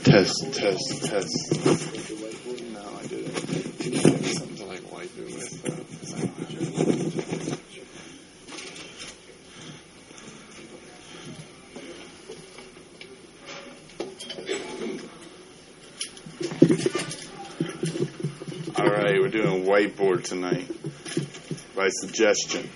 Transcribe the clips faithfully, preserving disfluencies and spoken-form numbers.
Test, test, test. No, I didn't. Can you give me something to like wipe it with? Uh, 'cause I don't have it. All right, we're doing whiteboard tonight by suggestion.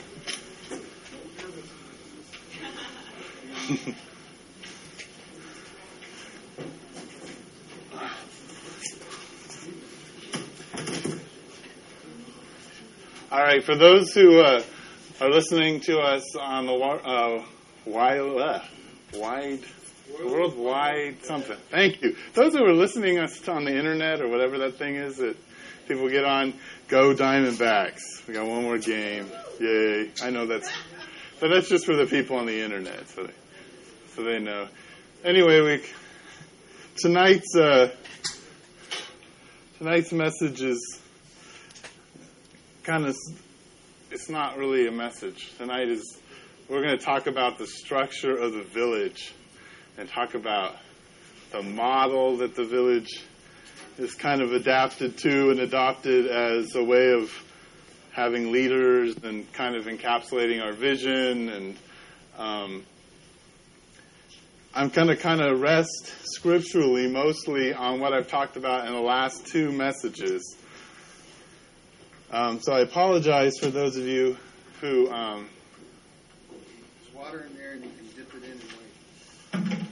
All right, for those who uh, are listening to us on the uh, wide, uh, wide, worldwide something. Thank you. Those who are listening us on the internet or whatever that thing is that people get on, go Diamondbacks. We got one more game. Yay. I know that's, but that's just for the people on the internet, so they, so they know. Anyway, we tonight's uh, tonight's message is kind of, it's not really a message. Tonight is, we're going to talk about the structure of the village and talk about the model that the village is kind of adapted to and adopted as a way of having leaders and kind of encapsulating our vision. And um, I'm going to kind of rest scripturally mostly on what I've talked about in the last two messages. Um, so I apologize for those of you who... Um, There's water in there and you can dip it in and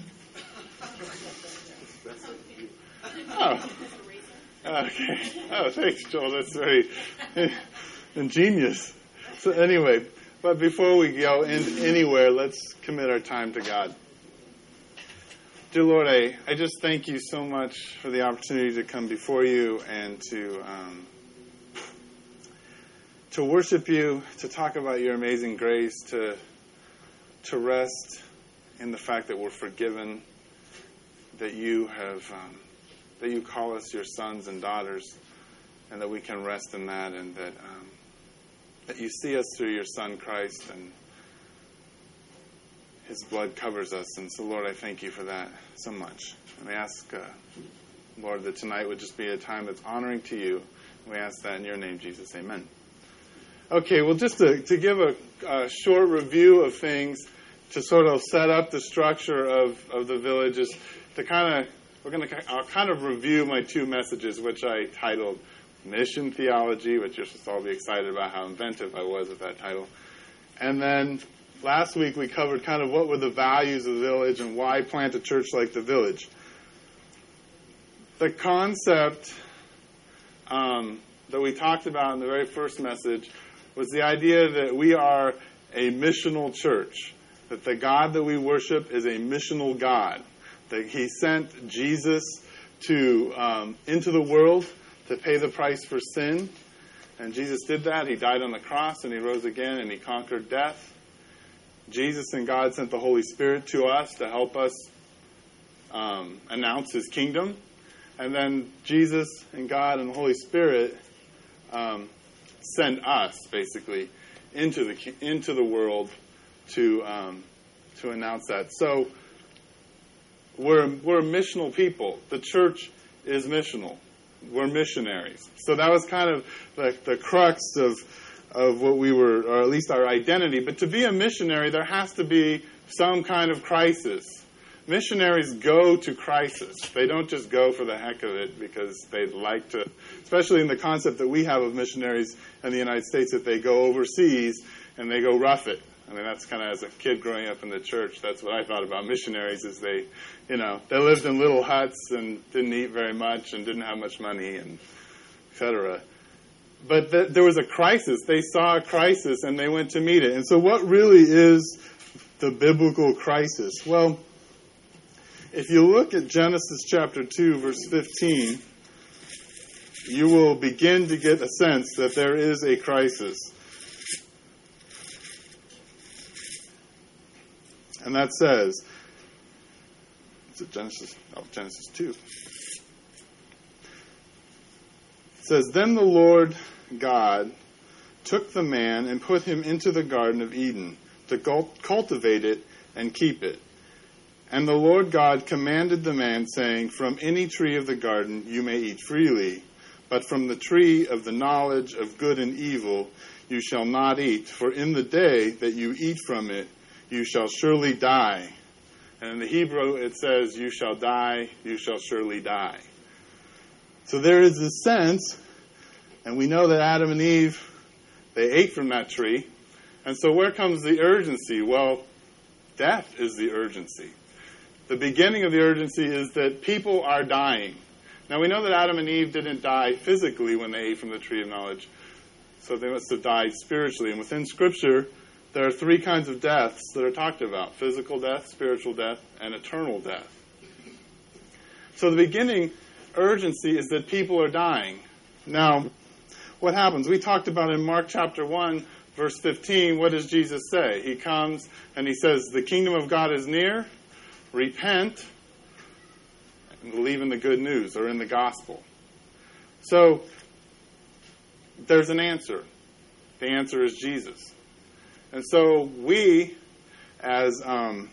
wait. Oh. Okay. Oh, thanks, Joel. That's very ingenious. So anyway, but before we go in anywhere, let's commit our time to God. Dear Lord, I, I just thank you so much for the opportunity to come before you and to... Um, to worship you, to talk about your amazing grace, to to rest in the fact that we're forgiven, that you have, um, that you call us your sons and daughters, and that we can rest in that, and that um, that you see us through your Son Christ, and His blood covers us. And so, Lord, I thank you for that so much. And we ask, uh, Lord, that tonight would just be a time that's honoring to you. And we ask that in your name, Jesus. Amen. Okay, well, just to, to give a, a short review of things to sort of set up the structure of, of the village is to kind of, we're going to, I'll kind of review my two messages, which I titled Mission Theology, which you'll just all be excited about how inventive I was with that title. And then last week we covered kind of what were the values of the village and why plant a church like the village. The concept um, that we talked about in the very first message was the idea that we are a missional church, that the God that we worship is a missional God, that He sent Jesus to um, into the world to pay the price for sin, and Jesus did that. He died on the cross, and He rose again, and He conquered death. Jesus and God sent the Holy Spirit to us to help us um, announce His kingdom, and then Jesus and God and the Holy Spirit um, send us basically into the into the world to um, to announce that. So we're we're missional people. The church is missional. We're missionaries. So that was kind of like the crux of of what we were, or at least our identity. But to be a missionary, there has to be some kind of crisis. Missionaries go to crisis. They don't just go for the heck of it because they'd like to, especially in the concept that we have of missionaries in the United States, that they go overseas and they go rough it. I mean, that's kind of, as a kid growing up in the church, that's what I thought about missionaries, is they, you know, they lived in little huts and didn't eat very much and didn't have much money, and et cetera. But th- there was a crisis. They saw a crisis and they went to meet it. And so what really is the biblical crisis? Well, if you look at Genesis chapter two, verse fifteen, you will begin to get a sense that there is a crisis. And that says, is it Genesis? Oh, Genesis two. It says, "Then the Lord God took the man and put him into the Garden of Eden to cultivate it and keep it. And the Lord God commanded the man, saying, From any tree of the garden you may eat freely, but from the tree of the knowledge of good and evil you shall not eat, for in the day that you eat from it you shall surely die. And in the Hebrew it says, you shall die, you shall surely die. So there is this sense, and we know that Adam and Eve, they ate from that tree. And so where comes the urgency? Well, death is the urgency. The beginning of the urgency is that people are dying. Now, we know that Adam and Eve didn't die physically when they ate from the tree of knowledge, so they must have died spiritually. And within Scripture, there are three kinds of deaths that are talked about: physical death, spiritual death, and eternal death. So the beginning urgency is that people are dying. Now, what happens? We talked about in Mark chapter one, verse fifteen, what does Jesus say? He comes and he says, the kingdom of God is near. Repent and believe in the good news, or in the gospel. So there's an answer. The answer is Jesus. And so we, as um,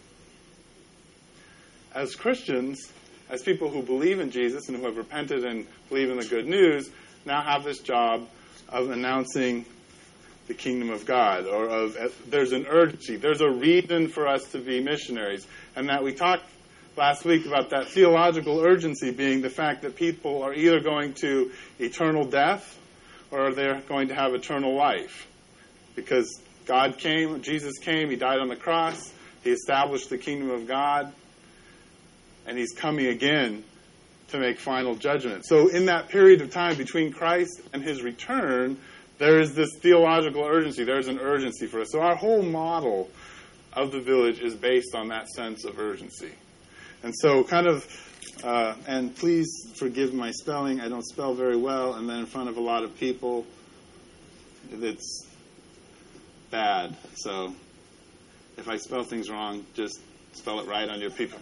as Christians, as people who believe in Jesus and who have repented and believe in the good news, now have this job of announcing the kingdom of God, or of uh, there's an urgency. There's a reason for us to be missionaries. And that we talked last week about that theological urgency being the fact that people are either going to eternal death or they're going to have eternal life. Because God came, Jesus came, He died on the cross, He established the kingdom of God, and He's coming again to make final judgment. So in that period of time between Christ and His return, there is this theological urgency. There's an urgency for us. So our whole model of the village is based on that sense of urgency. And so kind of, uh, and please forgive my spelling. I don't spell very well, and then in front of a lot of people, it's bad. So if I spell things wrong, just spell it right on your paper.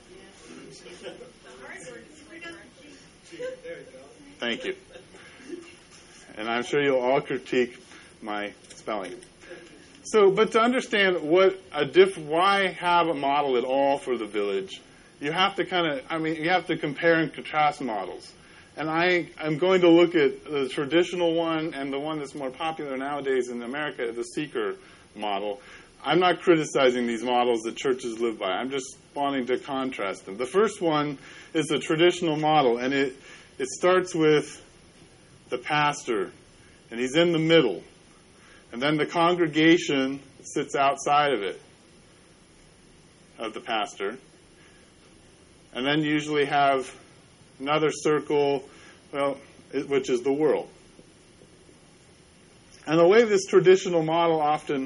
Thank you. And I'm sure you'll all critique my spelling. So, but to understand what a diff, why have a model at all for the village, you have to kind of, I mean, you have to compare and contrast models. And I, I'm going to look at the traditional one and the one that's more popular nowadays in America, the seeker model. I'm not criticizing these models that churches live by. I'm just wanting to contrast them. The first one is the traditional model, and it, it starts with the pastor, and he's in the middle. And then the congregation sits outside of it, of the pastor. And then you usually have another circle, well, which is the world. And the way this traditional model often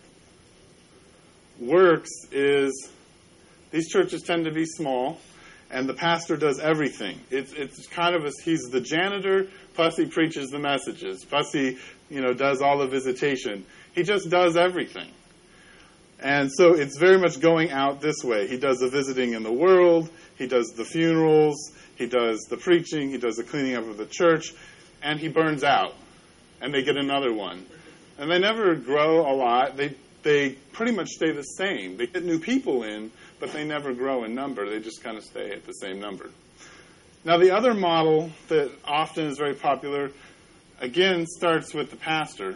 works is these churches tend to be small, and the pastor does everything. It's it's kind of a, he's the janitor, plus he preaches the messages, plus he, you know, does all the visitation. He just does everything. And so it's very much going out this way. He does the visiting in the world, he does the funerals, he does the preaching, he does the cleaning up of the church, and he burns out. And they get another one. And they never grow a lot. They they pretty much stay the same. They get new people in, but they never grow in number. They just kind of stay at the same number. Now, the other model that often is very popular, again, starts with the pastor.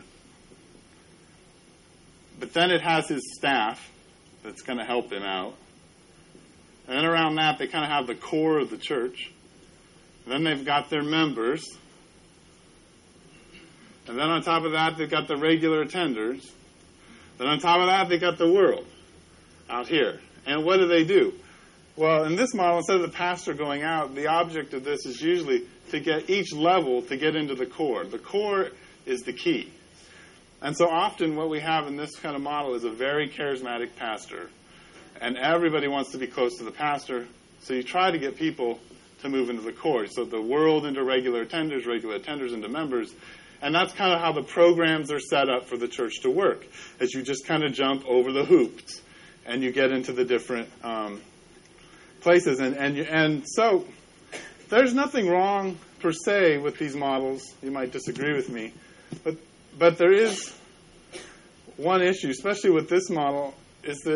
But then it has his staff that's going to help him out. And then around that, they kind of have the core of the church. And then they've got their members. And then on top of that, they've got the regular attenders. Then on top of that, they've got the world out here. And what do they do? Well, in this model, instead of the pastor going out, the object of this is usually to get each level to get into the core. The core is the key. And so often what we have in this kind of model is a very charismatic pastor. And everybody wants to be close to the pastor. So you try to get people to move into the core. So the world into regular attenders, regular attenders into members. And that's kind of how the programs are set up for the church to work. As you just kind of jump over the hoops. And you get into the different um, places. And, and, you, and so there's nothing wrong per se with these models. You might disagree with me. But But there is one issue, especially with this model, is that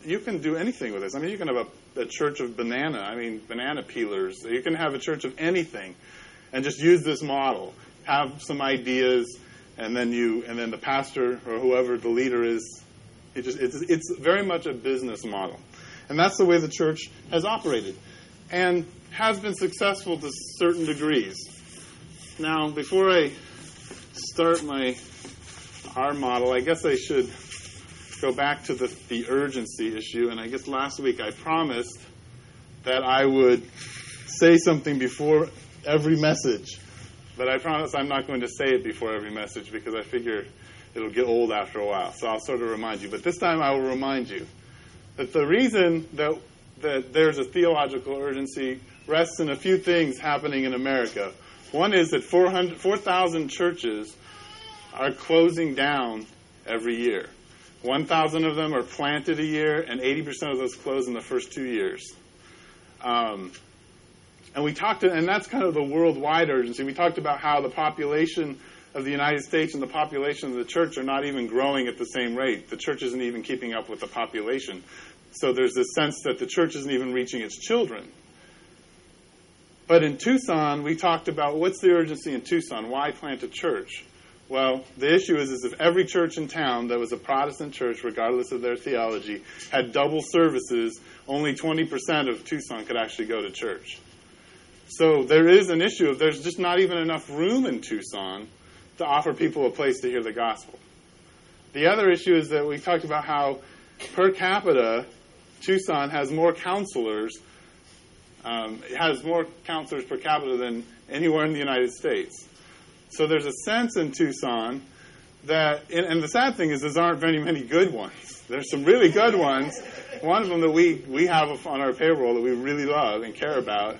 you can do anything with this. I mean, you can have a, a church of banana, I mean, banana peelers. You can have a church of anything and just use this model. Have some ideas, and then you, and then the pastor or whoever the leader is, it just, it's, it's very much a business model. And that's the way the church has operated and has been successful to certain degrees. Now, before I start my our model, I guess I should go back to the, the urgency issue. And I guess last week I promised that I would say something before every message. But I promise I'm not going to say it before every message because I figure it'll get old after a while. So I'll sort of remind you. But this time I will remind you that the reason that that there's a theological urgency rests in a few things happening in America. One is that four thousand churches are closing down every year. one thousand of them are planted a year, and eighty percent of those close in the first two years. Um, and we talked, to, and that's kind of the worldwide urgency. We talked about how the population of the United States and the population of the church are not even growing at the same rate. The church isn't even keeping up with the population. So there's this sense that the church isn't even reaching its children. But in Tucson, we talked about what's the urgency in Tucson? Why plant a church? Well, the issue is, is if every church in town that was a Protestant church, regardless of their theology, had double services, only twenty percent of Tucson could actually go to church. So there is an issue of there's just not even enough room in Tucson to offer people a place to hear the gospel. The other issue is that we talked about how per capita, Tucson has more counselors, um, it has more counselors per capita than anywhere in the United States. So there's a sense in Tucson that, and, and the sad thing is, there aren't very many good ones. There's some really good ones. One of them that we, we have on our payroll that we really love and care about.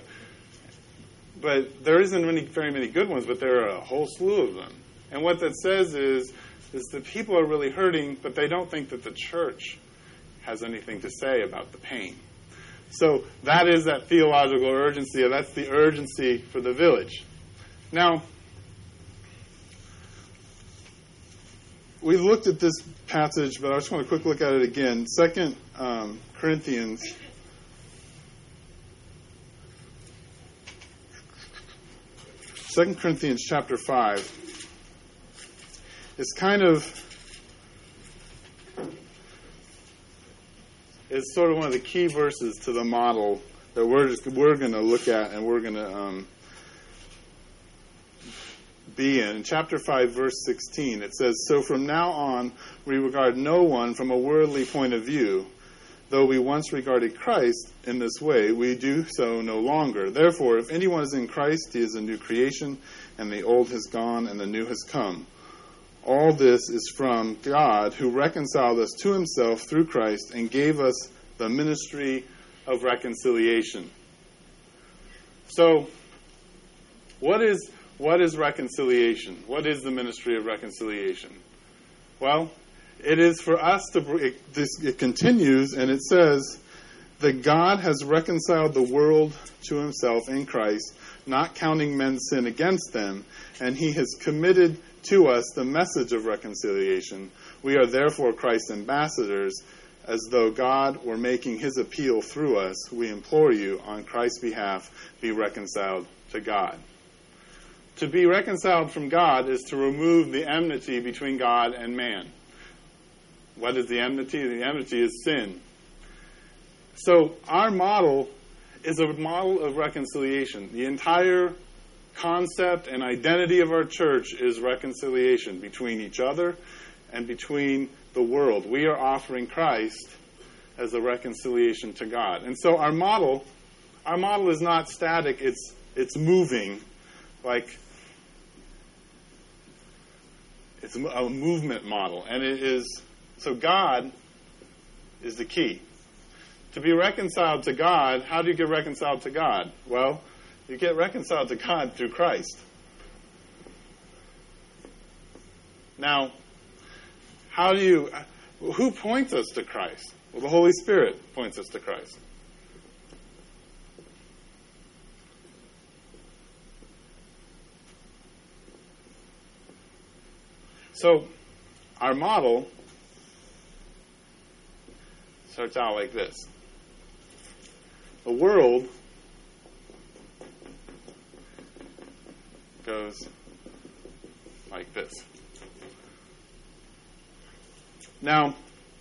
But there isn't many, very many good ones, but there are a whole slew of them. And what that says is, is that people are really hurting, but they don't think that the church has anything to say about the pain. So that is that theological urgency, and that's the urgency for the village. Now, we looked at this passage, but I just want to quick look at it again. Second um, Corinthians. Second Corinthians chapter five is kind of is sort of one of the key verses to the model that we're just we're going to look at and we're going to um, be in. In chapter five, verse sixteen, it says, "So from now on we regard no one from a worldly point of view. Though we once regarded Christ in this way, we do so no longer. Therefore, if anyone is in Christ, he is a new creation, and the old has gone and the new has come. All this is from God, who reconciled us to himself through Christ and gave us the ministry of reconciliation." So, what is what is reconciliation? What is the ministry of reconciliation? Well, it is for us to, it, this, it continues, and it says that God has reconciled the world to himself in Christ, not counting men's sin against them, and he has committed to us the message of reconciliation. We are therefore Christ's ambassadors, as though God were making his appeal through us. We implore you, on Christ's behalf, be reconciled to God. To be reconciled from God is to remove the enmity between God and man. What is the enmity? The enmity is sin. So our model is a model of reconciliation. The entire concept and identity of our church is reconciliation between each other and between the world. We are offering Christ as a reconciliation to God. And so our model, our model is not static, it's it's moving. Like it's a movement model. And it is so God is the key. To be reconciled to God, how do you get reconciled to God? Well, you get reconciled to God through Christ. Now, how do you, who points us to Christ? Well, the Holy Spirit points us to Christ. So, our model, starts out like this. The world goes like this. Now,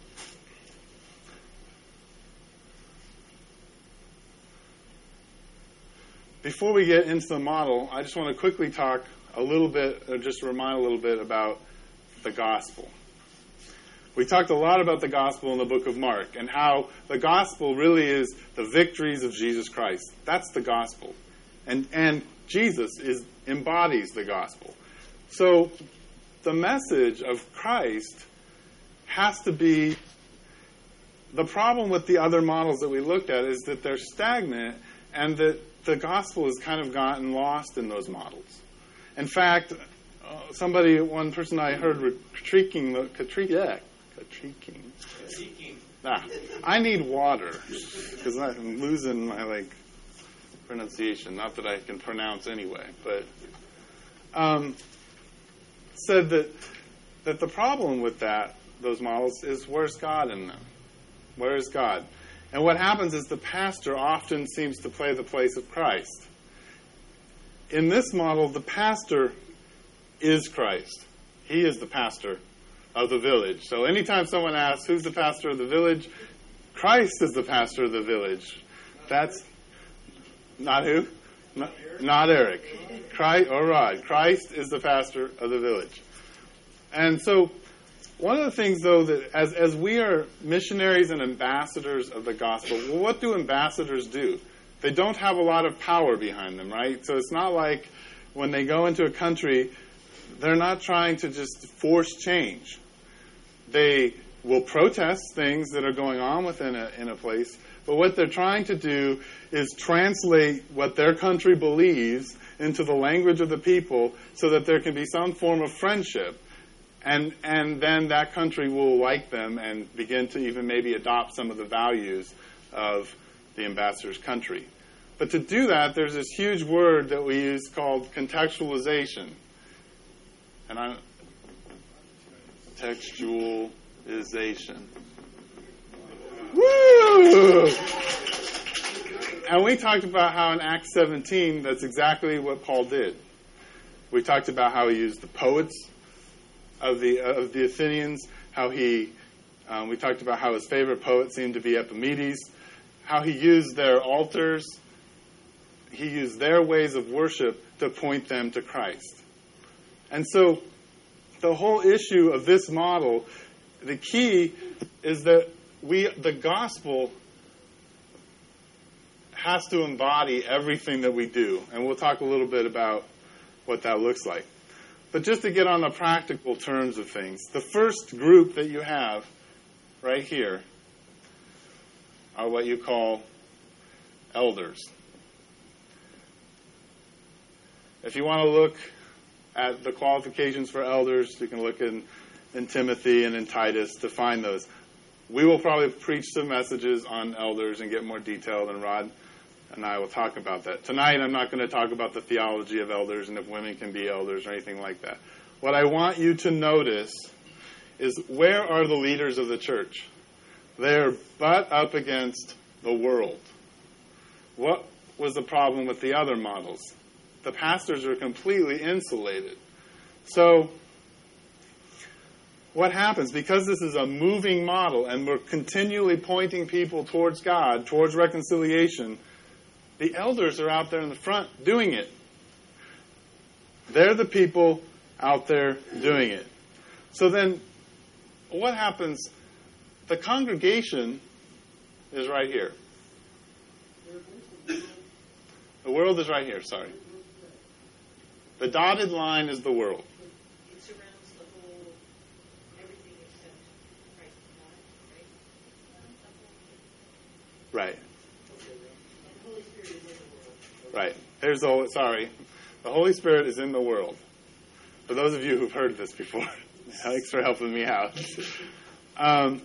before we get into the model, I just want to quickly talk a little bit, or just remind a little bit about the gospel. We talked a lot about the gospel in the book of Mark and how the gospel really is the victories of Jesus Christ. That's the gospel. And and Jesus is embodies the gospel. So the message of Christ has to be, the problem with the other models that we looked at is that they're stagnant and that the gospel has kind of gotten lost in those models. In fact, uh, somebody, one person I heard critiquing, critiquing, yeah, critiquing. Ah, I need water because I'm losing my like pronunciation. Not that I can pronounce anyway, but um, said that that the problem with that those models is, where's God in them? Where is God? And what happens is the pastor often seems to play the place of Christ. In this model, the pastor is Christ. He is the pastor of the village. So anytime someone asks, who's the pastor of the village? Christ is the pastor of the village. That's not who? Not, not Eric. Christ, or Rod. Christ is the pastor of the village. And so one of the things, though, that as, as we are missionaries and ambassadors of the gospel, well, what do ambassadors do? They don't have a lot of power behind them, right? So it's not like when they go into a country, they're not trying to just force change. They will protest things that are going on within a, in a place, but what they're trying to do is translate what their country believes into the language of the people so that there can be some form of friendship. And and then that country will like them and begin to even maybe adopt some of the values of the ambassador's country. But to do that, there's this huge word that we use called contextualization. And I'm textualization. Woo! And we talked about how in Acts seventeen, that's exactly what Paul did. We talked about how he used the poets of the of the Athenians, how he, um, we talked about how his favorite poet seemed to be Epimedes, how he used their altars, he used their ways of worship to point them to Christ. And so the whole issue of this model, the key is that we, the gospel has to embody everything that we do. And we'll talk a little bit about what that looks like. But just to get on the practical terms of things, the first group that you have right here are what you call elders. If you want to look at the qualifications for elders, you can look in, in Timothy and in Titus to find those. We will probably preach some messages on elders and get more detailed, and Rod and I will talk about that. Tonight, I'm not going to talk about the theology of elders and if women can be elders or anything like that. What I want you to notice is, where are the leaders of the church? They're butt up against the world. What was the problem with the other models? The pastors are completely insulated. So what happens? Because this is a moving model and we're continually pointing people towards God, towards reconciliation, the elders are out there in the front doing it. They're the people out there doing it. So then, what happens? The congregation is right here. The world is right here, sorry. The dotted line is the world. It surrounds the whole, everything except Christ and God, right? Right. The Holy Spirit is in the world. Right. There's the, sorry. The Holy Spirit is in the world. For those of you who've heard this before, thanks for helping me out. Um,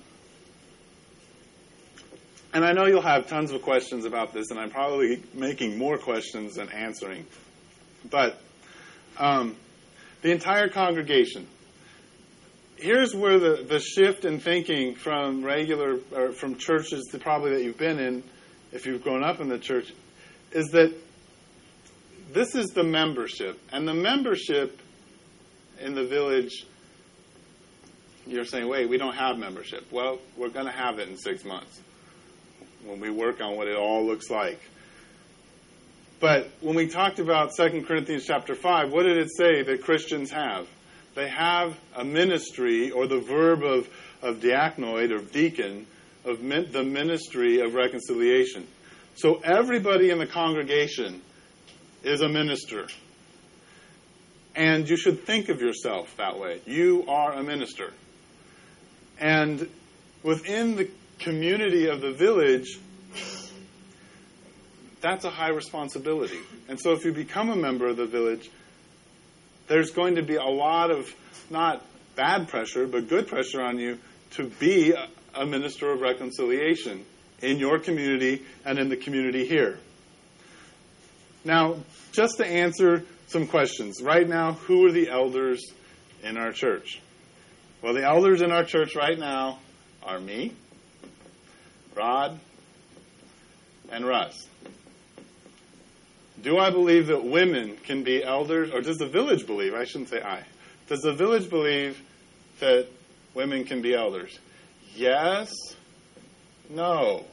and I know you'll have tons of questions about this, and I'm probably making more questions than answering. But um, the entire congregation, here's where the, the shift in thinking from regular, or from churches to probably that you've been in, if you've grown up in the church, is that this is the membership. And the membership in the village, you're saying, wait, we don't have membership. Well, we're going to have it in six months when we work on what it all looks like. But when we talked about Second Corinthians chapter five, what did it say that Christians have? They have a ministry, or the verb of, of diakonoid, or deacon, of min, the ministry of reconciliation. So everybody in the congregation is a minister. And you should think of yourself that way. You are a minister. And within the community of the village, that's a high responsibility. And so if you become a member of the village, there's going to be a lot of, not bad pressure, but good pressure on you to be a, a minister of reconciliation in your community and in the community here. Now, just to answer some questions. Right now, who are the elders in our church? Well, the elders in our church right now are me, Rod, and Russ. Do I believe that women can be elders? Or does the village believe? I shouldn't say I. Does the village believe that women can be elders? Yes. No.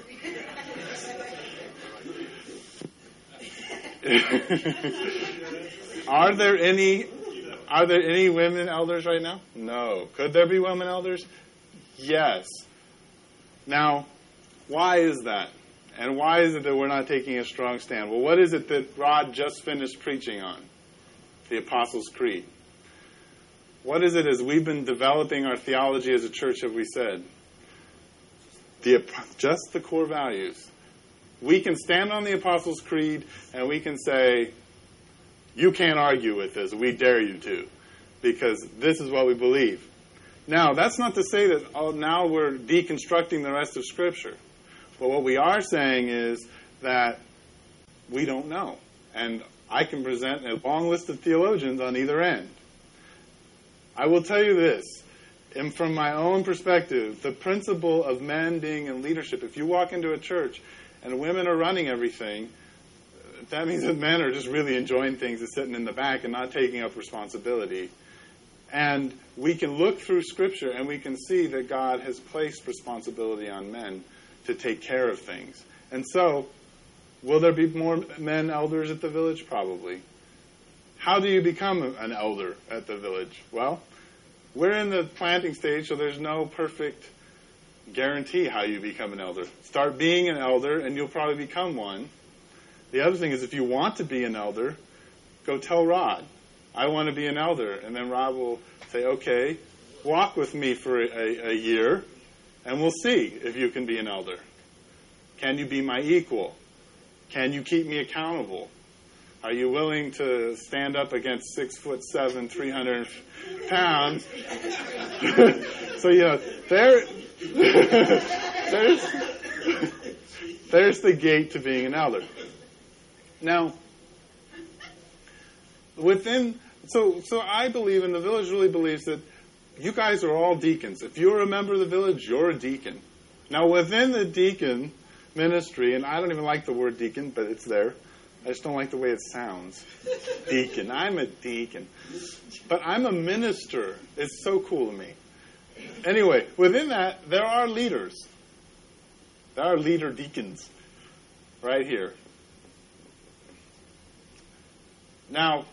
Are there any are there any women elders right now? No. Could there be women elders? Yes. Now, why is that? And why is it that we're not taking a strong stand? Well, what is it that Rod just finished preaching on? The Apostles' Creed. What is it as we've been developing our theology as a church have we said? The, just the core values. We can stand on the Apostles' Creed and we can say, you can't argue with this. We dare you to. Because this is what we believe. Now, that's not to say that oh, now we're deconstructing the rest of Scripture. But what we are saying is that we don't know. And I can present a long list of theologians on either end. I will tell you this, and from my own perspective, the principle of men being in leadership, if you walk into a church and women are running everything, that means that men are just really enjoying things and sitting in the back and not taking up responsibility. And we can look through Scripture and we can see that God has placed responsibility on men to take care of things. And so, will there be more men elders at the village? Probably. How do you become an elder at the village? Well, we're in the planting stage, so there's no perfect guarantee how you become an elder. Start being an elder, and you'll probably become one. The other thing is, if you want to be an elder, go tell Rod, I want to be an elder. And then Rod will say, okay, walk with me for a, a year, and we'll see if you can be an elder. Can you be my equal? Can you keep me accountable? Are you willing to stand up against six foot seven, three hundred pounds? So, you know, there, there's, there's the gate to being an elder. Now, within, so, so I believe, and the village really believes that you guys are all deacons. If you're a member of the village, you're a deacon. Now, within the deacon ministry, and I don't even like the word deacon, but it's there. I just don't like the way it sounds. Deacon. I'm a deacon. But I'm a minister. It's so cool to me. Anyway, within that, there are leaders. There are leader deacons right here. Now,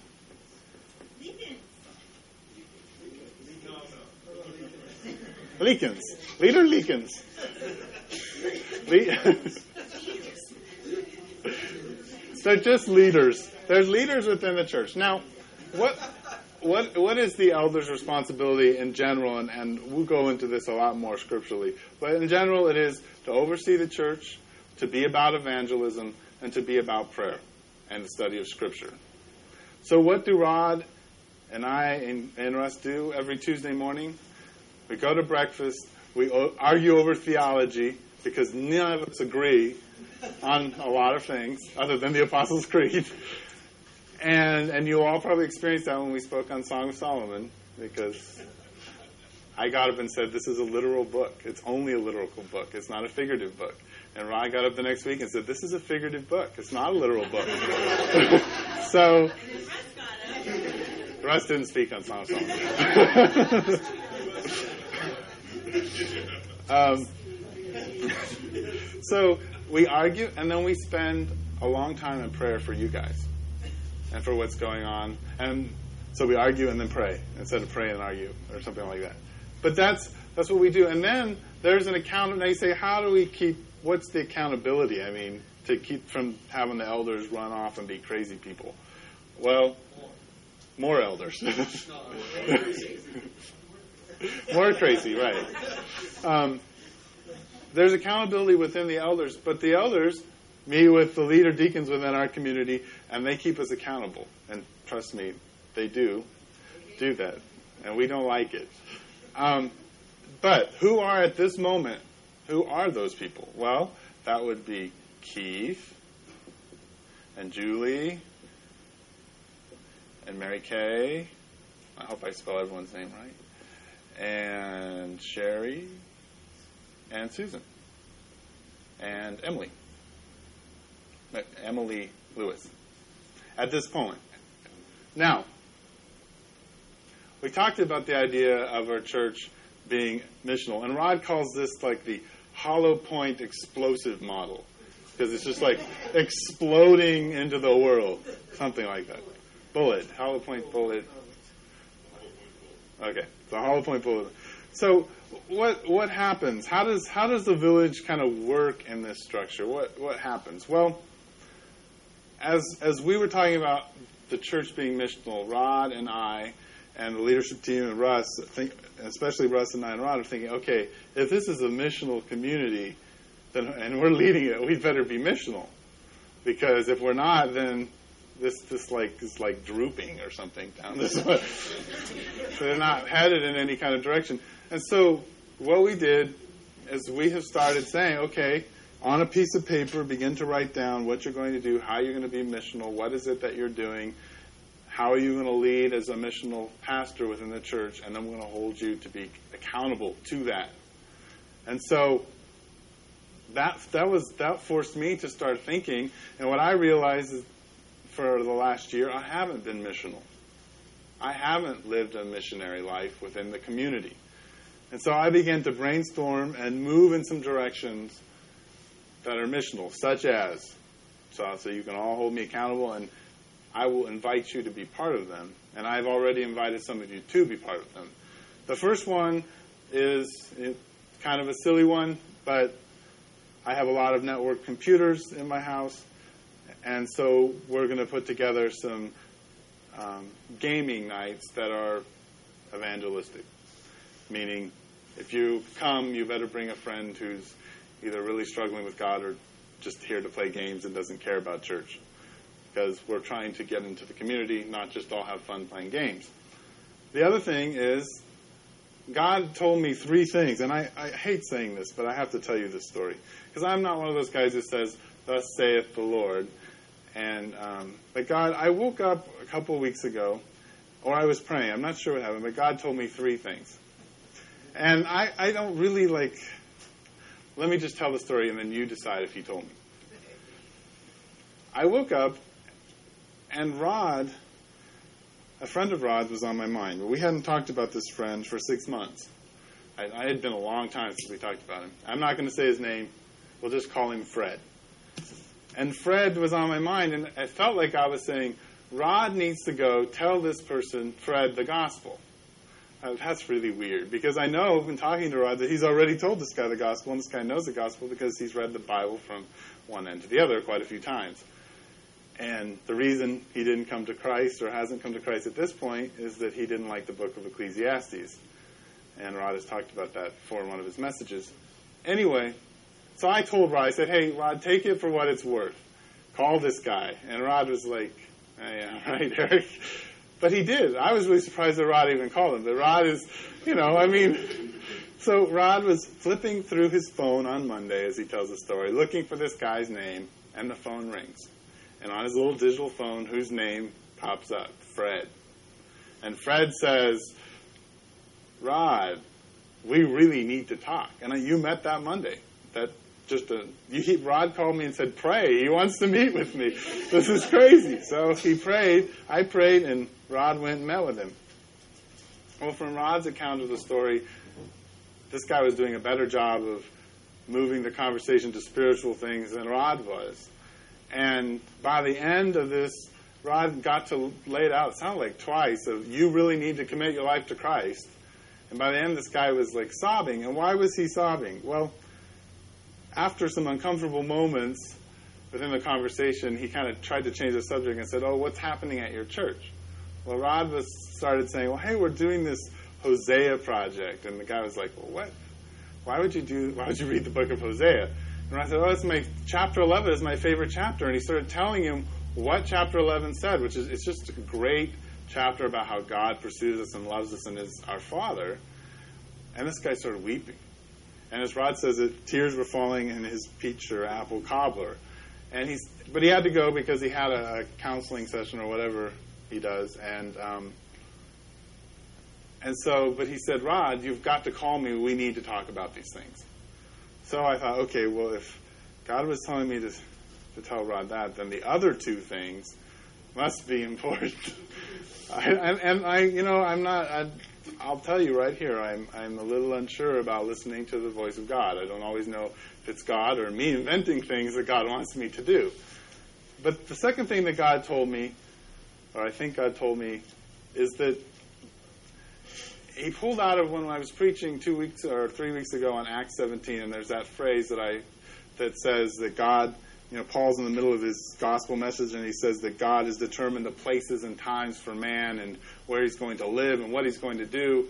Leakins. Leader Leakins. Le- so just leaders. There's leaders within the church. Now, what what what is the elder's responsibility in general? And, and we'll go into this a lot more scripturally. But in general, it is to oversee the church, to be about evangelism, and to be about prayer and the study of Scripture. So what do Rod and I and, and Russ do every Tuesday morning? We go to breakfast. We o- argue over theology because none of us agree on a lot of things other than the Apostles' Creed. And and you all probably experienced that when we spoke on Song of Solomon, because I got up and said, this is a literal book. It's only a literal book. It's not a figurative book. And Rod got up the next week and said, this is a figurative book. It's not a literal book. So, Russ didn't speak on Song of Songs. um, so, we argue, and then we spend a long time in prayer for you guys and for what's going on. And so we argue and then pray instead of pray and argue or something like that. But that's that's what we do. And then there's an account, and they say, how do we keep, what's the accountability? I mean, to keep from having the elders run off and be crazy people. Well, more elders. More crazy, right. Um, there's accountability within the elders, but the elders meet with the leader deacons within our community, and they keep us accountable. And trust me, they do do that. And we don't like it. Um, but who are at this moment, who are those people? Well, that would be Keith and Julie and Mary Kay. I hope I spell everyone's name right. And Sherry and Susan and Emily. Emily Lewis. At this point. Now, we talked about the idea of our church being missional, and Rod calls this like the hollow point explosive model, because it's just like exploding into the world, something like that. Bullet, hollow point bullet. Okay, the hollow point bullet. So, what what happens? How does how does the village kind of work in this structure? What what happens? Well, as as we were talking about the church being missional, Rod and I and the leadership team and Russ, think, especially Russ and I and Rod, are thinking, okay, if this is a missional community, then and we're leading it, we'd better be missional, because if we're not, then this this like is like drooping or something down this way. So they're not headed in any kind of direction. And so what we did is we have started saying, okay, on a piece of paper, begin to write down what you're going to do, how you're going to be missional, what is it that you're doing, how are you going to lead as a missional pastor within the church, and then we're going to hold you to be accountable to that. And so that that was that forced me to start thinking, and what I realized is for the last year, I haven't been missional. I haven't lived a missionary life within the community. And so I began to brainstorm and move in some directions that are missional, such as, so, so you can all hold me accountable, and I will invite you to be part of them. And I've already invited some of you to be part of them. The first one is kind of a silly one, but I have a lot of network computers in my house, and so we're going to put together some um, gaming nights that are evangelistic, meaning if you come, you better bring a friend who's either really struggling with God or just here to play games and doesn't care about church, because we're trying to get into the community, not just all have fun playing games. The other thing is, God told me three things, and I, I hate saying this, but I have to tell you this story, because I'm not one of those guys who says, thus saith the Lord. And um, but God, I woke up a couple of weeks ago, or I was praying, I'm not sure what happened, but God told me three things. And I, I don't really like, let me just tell the story and then you decide if he told me. I woke up and Rod, a friend of Rod's was on my mind. But we hadn't talked about this friend for six months. I, I had been a long time since we talked about him. I'm not going to say his name. We'll just call him Fred. And Fred was on my mind, and it felt like I was saying, Rod needs to go tell this person, Fred, the gospel. Uh, that's really weird, because I know, in talking to Rod, that he's already told this guy the gospel, and this guy knows the gospel because he's read the Bible from one end to the other quite a few times. And the reason he didn't come to Christ, or hasn't come to Christ at this point, is that he didn't like the book of Ecclesiastes. And Rod has talked about that before in one of his messages. Anyway, so I told Rod, I said, hey, Rod, take it for what it's worth. Call this guy. And Rod was like, oh, yeah, right, Eric. But he did. I was really surprised that Rod even called him. But Rod is, you know, I mean, so Rod was flipping through his phone on Monday, as he tells the story, looking for this guy's name, and the phone rings. And on his little digital phone, whose name pops up? Fred. And Fred says, Rod, we really need to talk. And I, you met that Monday. That just a, you, Rod called me and said, pray. He wants to meet with me. This is crazy. So he prayed. I prayed, and Rod went and met with him. Well, from Rod's account of the story, this guy was doing a better job of moving the conversation to spiritual things than Rod was. And by the end of this, Rod got to lay it out, it sounded like twice, of you really need to commit your life to Christ. And by the end, this guy was like sobbing. And why was he sobbing? Well, after some uncomfortable moments within the conversation, he kind of tried to change the subject and said, oh, what's happening at your church? Well, Rod was started saying, well, hey, we're doing this Hosea project. And the guy was like, well, what? Why would you do, why would you read the book of Hosea? And I said, oh, it's my, chapter eleven is my favorite chapter. And he started telling him what chapter eleven said, which is, it's just a great chapter about how God pursues us and loves us and is our Father. And this guy started weeping. And as Rod says, it, tears were falling in his peach or apple cobbler. And he's, but he had to go because he had a, a counseling session or whatever he does. And um, and so, but he said, Rod, you've got to call me. We need to talk about these things. So I thought, okay, well, if God was telling me to to tell Rod that, then the other two things must be important. I, and, and I, you know, I'm not. I, I'll tell you right here, I'm I'm a little unsure about listening to the voice of God. I don't always know if it's God or me inventing things that God wants me to do. But the second thing that God told me, or I think God told me, is that he pulled out of when I was preaching two weeks or three weeks ago on Acts seventeen, and there's that phrase that I that says that God, you know, Paul's in the middle of his gospel message, and he says that God has determined the places and times for man and where he's going to live and what he's going to do.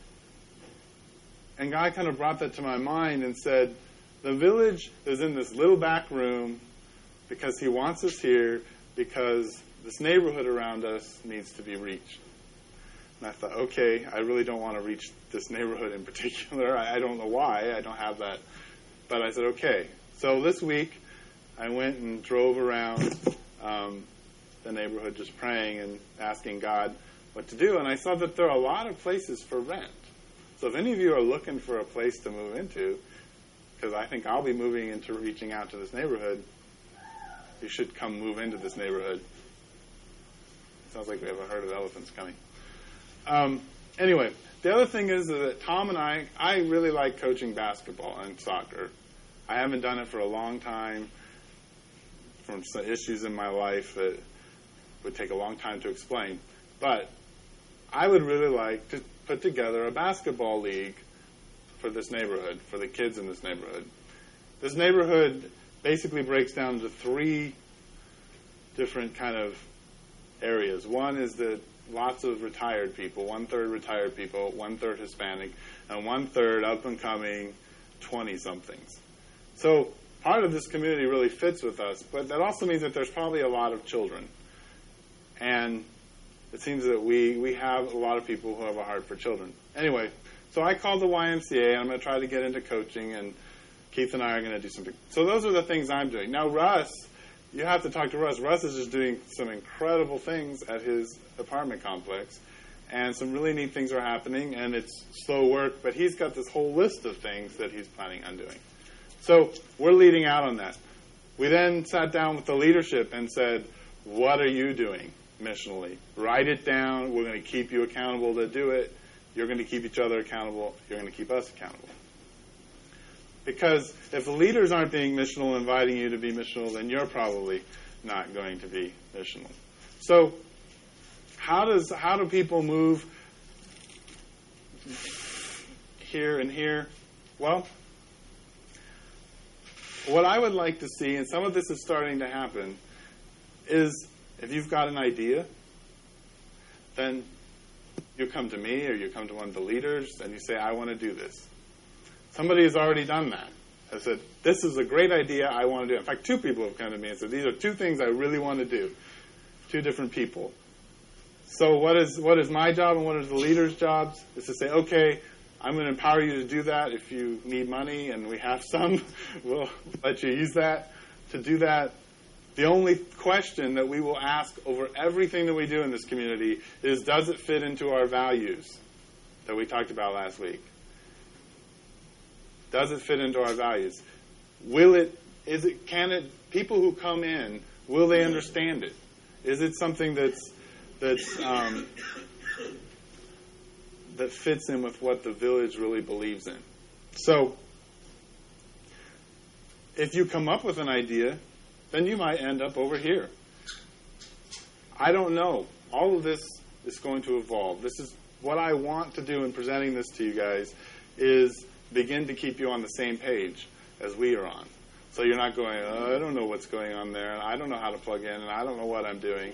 And God kind of brought that to my mind and said, the village is in this little back room because he wants us here because this neighborhood around us needs to be reached. And I thought, okay, I really don't want to reach this neighborhood in particular. I, I don't know why. I don't have that. But I said, okay. So this week, I went and drove around um, the neighborhood just praying and asking God what to do. And I saw that there are a lot of places for rent. So if any of you are looking for a place to move into, because I think I'll be moving into reaching out to this neighborhood, you should come move into this neighborhood. Sounds like we have a herd of elephants coming. Um, anyway, the other thing is that Tom and I, I really like coaching basketball and soccer. I haven't done it for a long time from some issues in my life that would take a long time to explain. But I would really like to put together a basketball league for this neighborhood, for the kids in this neighborhood. This neighborhood basically breaks down into three different kind of areas. One is that lots of retired people, one-third retired people, one-third Hispanic, and one-third up-and-coming twenty-somethings. So part of this community really fits with us, but that also means that there's probably a lot of children. And it seems that we, we have a lot of people who have a heart for children. Anyway, so I called the Y M C A, and I'm going to try to get into coaching, and Keith and I are going to do something. So those are the things I'm doing. Now, Russ, you have to talk to Russ. Russ is just doing some incredible things at his apartment complex, and some really neat things are happening, and it's slow work, but he's got this whole list of things that he's planning on doing. So we're leading out on that. We then sat down with the leadership and said, what are you doing missionally? Write it down. We're going to keep you accountable to do it. You're going to keep each other accountable. You're going to keep us accountable. Because if the leaders aren't being missional, inviting you to be missional, then you're probably not going to be missional. So how does how do people move here and here? Well, what I would like to see, and some of this is starting to happen, is if you've got an idea, then you come to me or you come to one of the leaders and you say, I want to do this. Somebody has already done that. I said, this is a great idea, I want to do it. In fact, two people have come to me and said, these are two things I really want to do. Two different people. So what is what is my job and what is the leader's jobs? Is to say, okay, I'm going to empower you to do that. If you need money, and we have some, we'll let you use that to do that. The only question that we will ask over everything that we do in this community is, does it fit into our values that we talked about last week? Does it fit into our values? Will it, is it, can it, people who come in, will they understand it? Is it something that's, that's, um, that fits in with what the village really believes in? So, if you come up with an idea, then you might end up over here. I don't know. All of this is going to evolve. This is what I want to do in presenting this to you guys, is begin to keep you on the same page as we are on. So you're not going, oh, I don't know what's going on there, and I don't know how to plug in, and I don't know what I'm doing.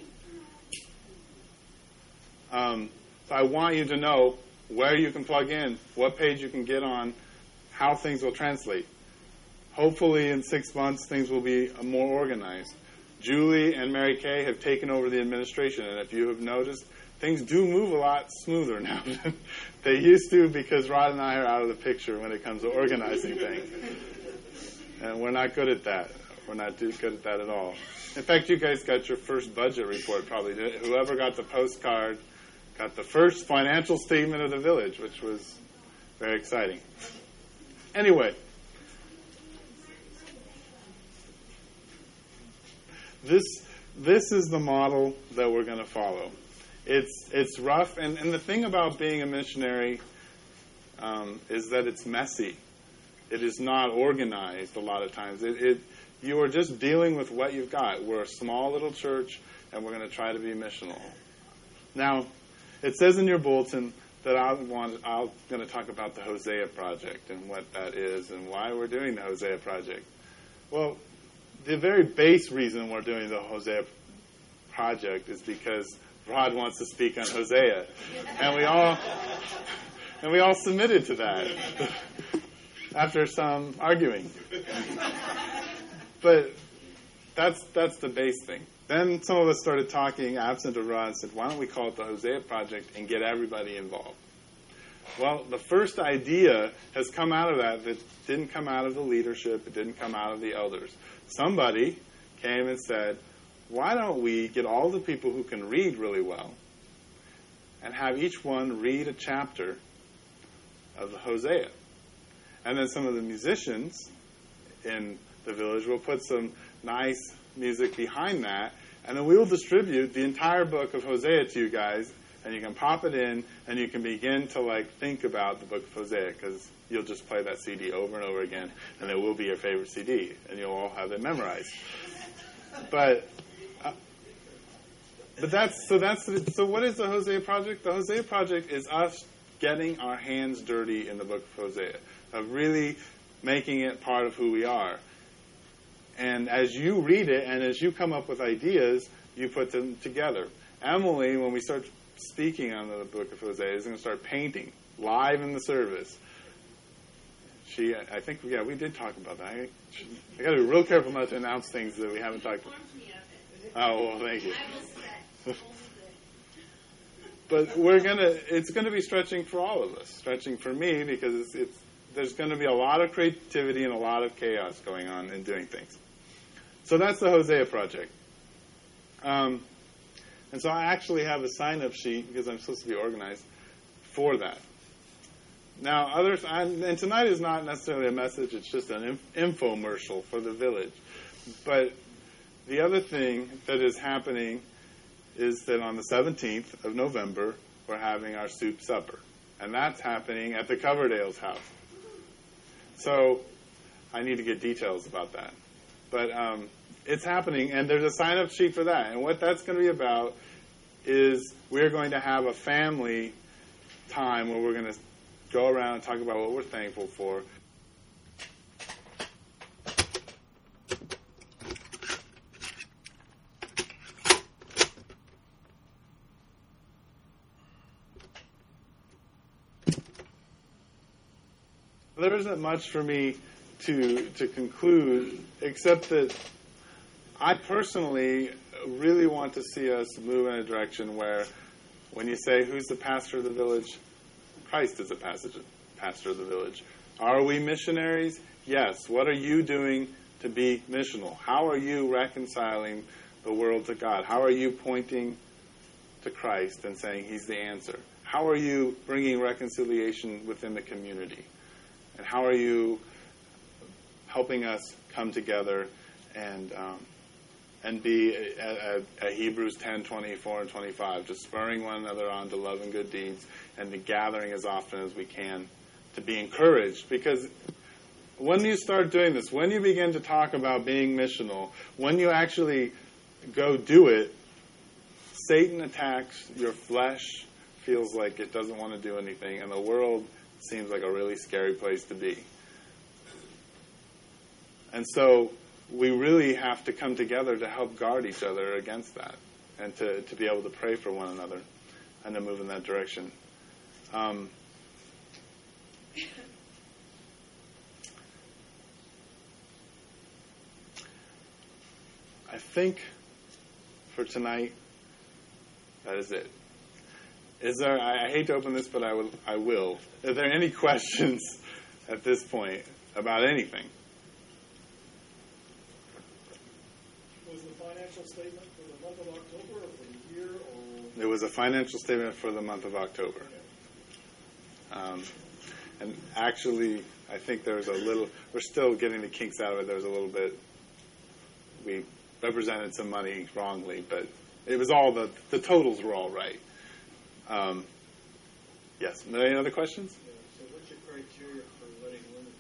Um, so I want you to know where you can plug in, what page you can get on, how things will translate. Hopefully in six months things will be more organized. Julie and Mary Kay have taken over the administration, and if you have noticed, things do move a lot smoother now than they used to, because Rod and I are out of the picture when it comes to organizing things. And we're not good at that. We're not too good at that at all. In fact, you guys got your first budget report probably. Whoever got the postcard got the first financial statement of the village, which was very exciting. Anyway, this this is the model that we're going to follow. It's it's rough, and, and the thing about being a missionary um, is that it's messy. It is not organized a lot of times. It, it you are just dealing with what you've got. We're a small little church, and we're going to try to be missional. Now, it says in your bulletin that I want I'm going to talk about the Hosea Project and what that is and why we're doing the Hosea Project. Well, the very base reason we're doing the Hosea Project is because Rod wants to speak on Hosea, and we all and we all submitted to that after some arguing. But that's that's the base thing. Then some of us started talking absent of Rod and said, why don't we call it the Hosea Project and get everybody involved? Well, the first idea has come out of that that didn't come out of the leadership. It didn't come out of the elders. Somebody came and said, why don't we get all the people who can read really well and have each one read a chapter of the Hosea? And then some of the musicians in the village will put some nice music behind that, and then we will distribute the entire book of Hosea to you guys, and you can pop it in, and you can begin to like think about the book of Hosea, because you'll just play that C D over and over again, and it will be your favorite C D, and you'll all have it memorized. But uh, but that's so that's so. What is the Hosea Project? The Hosea Project is us getting our hands dirty in the book of Hosea, of really making it part of who we are. And as you read it, and as you come up with ideas, you put them together. Emily, when we start speaking on the book of Hosea, is going to start painting live in the service. She, I think, yeah, we did talk about that. I, I got to be real careful not to announce things that we haven't talked about. Oh, well, thank you. But we're gonna, it's going to be stretching for all of us. Stretching for me, because it's, it's there's going to be a lot of creativity and a lot of chaos going on in doing things. So that's the Hosea Project. Um, and so I actually have a sign-up sheet, because I'm supposed to be organized, for that. Now, others, I'm, and tonight is not necessarily a message, it's just an inf- infomercial for the village. But the other thing that is happening is that on the seventeenth of November, we're having our soup supper. And that's happening at the Coverdale's house. So I need to get details about that. But um, it's happening, and there's a sign-up sheet for that. And what that's going to be about is we're going to have a family time where we're going to go around and talk about what we're thankful for. There isn't much for me to to conclude, except that I personally really want to see us move in a direction where, when you say, who's the pastor of the village? Christ is the pastor of the village. Are we missionaries? Yes. What are you doing to be missional? How are you reconciling the world to God? How are you pointing to Christ and saying He's the answer? How are you bringing reconciliation within the community? And how are you helping us come together and um, and be a, a, a Hebrews ten, twenty-four, and twenty-five, just spurring one another on to love and good deeds, and to gathering as often as we can to be encouraged. Because when you start doing this, when you begin to talk about being missional, when you actually go do it, Satan attacks your flesh, feels like it doesn't want to do anything, and the world seems like a really scary place to be. And so we really have to come together to help guard each other against that, and to, to be able to pray for one another and to move in that direction. Um, I think for tonight, that is it. Is there? I, I hate to open this, but I will. I will. Are there any questions at this point about anything? Was the financial statement for the month of October or for the year? Or? It was a financial statement for the month of October. Um, and actually, I think there was a little, we're still getting the kinks out of it. There was a little bit, we represented some money wrongly, but it was all, the, the totals were all right. Um, yes. Any other questions? Yeah, so what's your criteria for letting women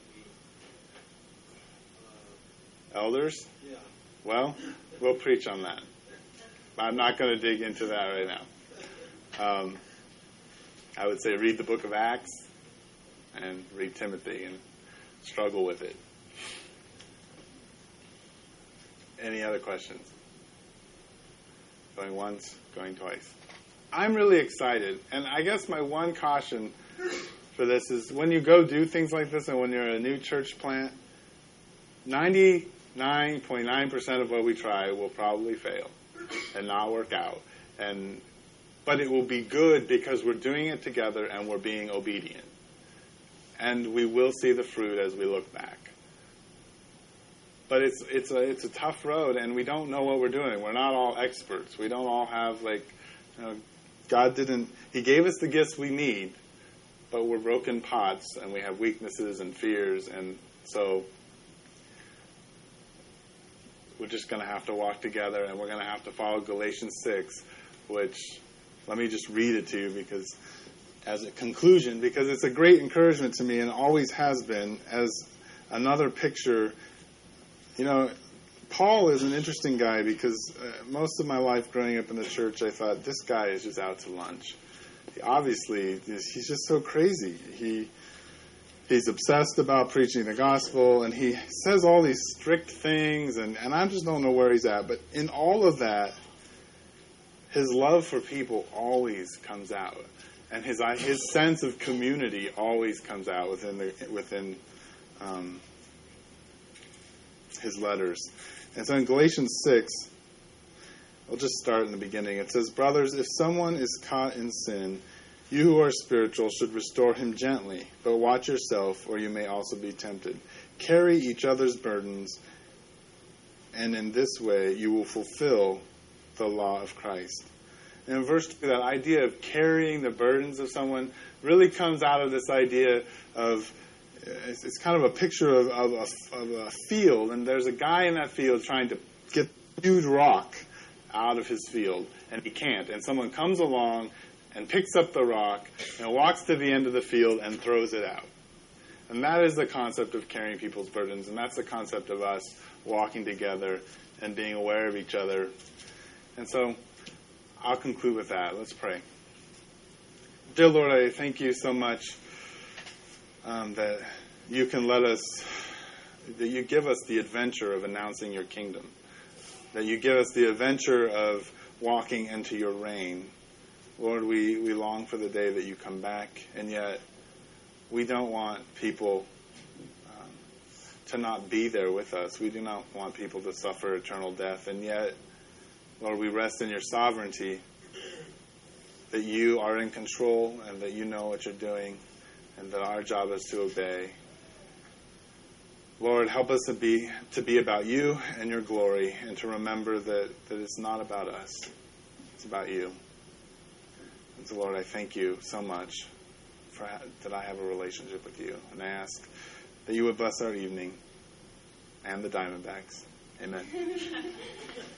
be? Uh, Elders? yeah. Well, we'll preach on that. I'm not going to dig into that right now. Um, I would say read the book of Acts and read Timothy and struggle with it. Any other questions? Going once, going twice. I'm really excited, and I guess my one caution for this is when you go do things like this and when you're a new church plant, ninety-nine point nine percent of what we try will probably fail and not work out. And but it will be good because we're doing it together and we're being obedient. And we will see the fruit as we look back. But it's it's a it's a tough road, and we don't know what we're doing. We're not all experts. We don't all have, like, you know, God didn't, He gave us the gifts we need, but we're broken pots, and we have weaknesses and fears, and so we're just going to have to walk together, and we're going to have to follow Galatians six, which, let me just read it to you because as a conclusion, because it's a great encouragement to me and always has been, as another picture. You know, Paul is an interesting guy because uh, most of my life growing up in the church, I thought, this guy is just out to lunch. He, obviously, he's just so crazy. He He's obsessed about preaching the gospel, and he says all these strict things, and, and I just don't know where he's at. But in all of that, his love for people always comes out, and his his sense of community always comes out within the within um, his letters. And so in Galatians six, I'll just start in the beginning. It says, "Brothers, if someone is caught in sin, you who are spiritual should restore him gently, but watch yourself, or you may also be tempted. Carry each other's burdens, and in this way you will fulfill the law of Christ." And in verse two, that idea of carrying the burdens of someone really comes out of this idea of, it's, it's kind of a picture of, of, a, of a field, and there's a guy in that field trying to get a huge rock out of his field, and he can't. And someone comes along and picks up the rock and walks to the end of the field and throws it out. And that is the concept of carrying people's burdens, and that's the concept of us walking together and being aware of each other. And so I'll conclude with that. Let's pray. Dear Lord, I thank you so much um, that you can let us, that you give us the adventure of announcing your kingdom, that you give us the adventure of walking into your reign. Lord, we, we long for the day that you come back, and yet we don't want people um, to not be there with us. We do not want people to suffer eternal death, and yet, Lord, we rest in your sovereignty, that you are in control and that you know what you're doing, and that our job is to obey. Lord, help us to be to be about you and your glory, and to remember that, that it's not about us. It's about you. And so, Lord, I thank you so much for for that I have a relationship with you. And I ask that you would bless our evening and the Diamondbacks. Amen.